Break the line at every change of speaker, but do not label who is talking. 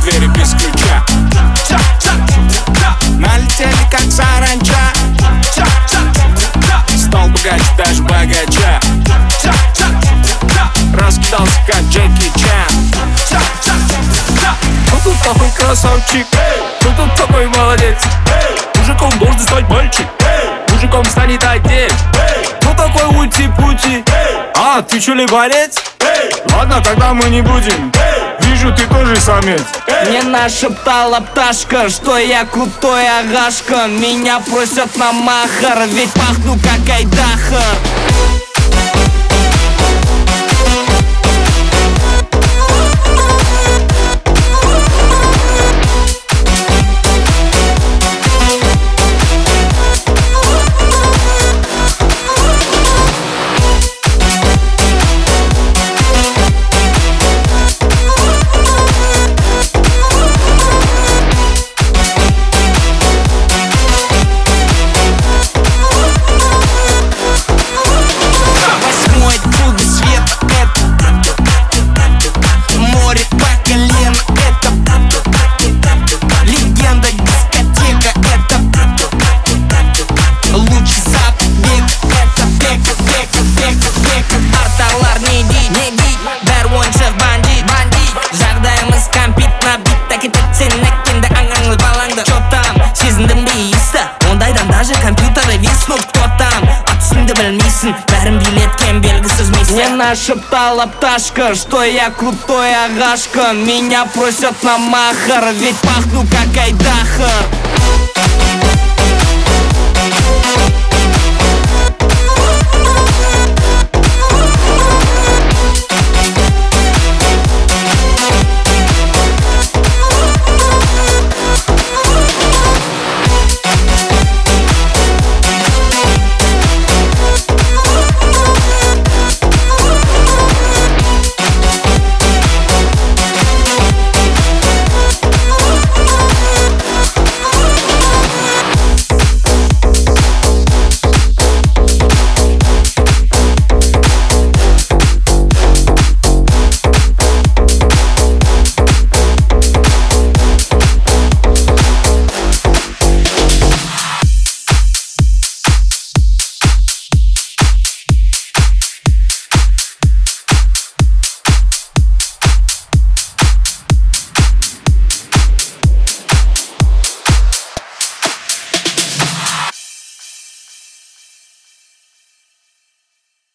двери без ключа. Налетели как саранча. Стал богаче даже богача. Раскидался как Джеки Чан. Кто тут такой красавчик? Кто тут такой молодец? Мужиком должен стать мальчик, мужиком станет отец. Кто такой ути-пути? А, ты чё ли борец? Ладно, тогда мы не будем. Вижу, ты тоже самец.
Мне нашептала пташка, что я крутой агашка. Меня просят на махар, ведь пахну как айдаха. Мне нашептала пташка, что я крутой агашка. Меня просят на махар, ведь пахну как айдаха.